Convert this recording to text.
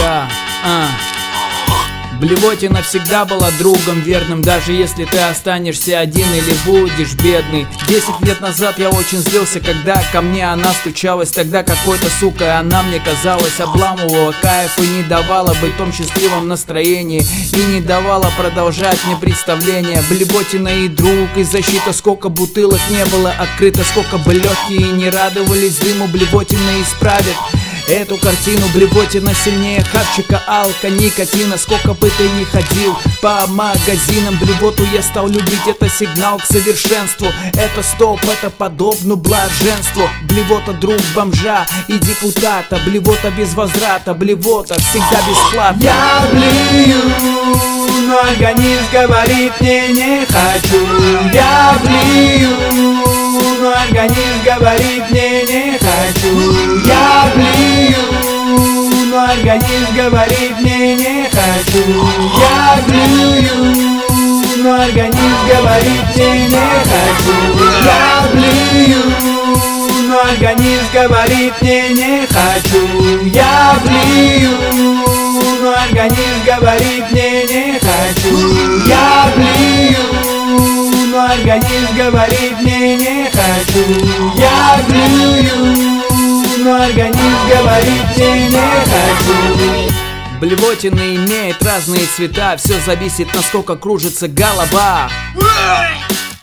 Блевотина всегда была другом верным, даже если ты останешься один или будешь бедный. 10 лет назад я очень злился, когда ко мне она стучалась. Тогда какой-то сукой она мне казалась, обламывала кайф и не давала быть в том счастливом настроении, и не давала продолжать мне представление. Блевотина и друг, и защита, сколько бутылок не было открыто, сколько бы легкие не радовались дыму. Блевотина исправит эту картину. Блевотина сильнее хавчика, алка, никотина. Сколько бы ты ни ходил по магазинам, блевоту я стал любить. Это сигнал к совершенству, это стоп, это подобно блаженству. Блевота друг бомжа и депутата, блевота без возврата, блевота всегда бесплатно. Я блюю, но организм говорит мне не хочу. Я блюю, но организм говорит мне не хочу. Я блюю, но организм говорит мне не хочу. Я блюю, но организм говорит мне не хочу. Я блюю, но организм говорит мне не хочу. Я блюю, но организм говорит мне не хочу. Я блюю, но организм говорит мне не хочу. Я блюю, но организм говорит мне не хочу. Блевотина имеет разные цвета, все зависит, насколько кружится голова.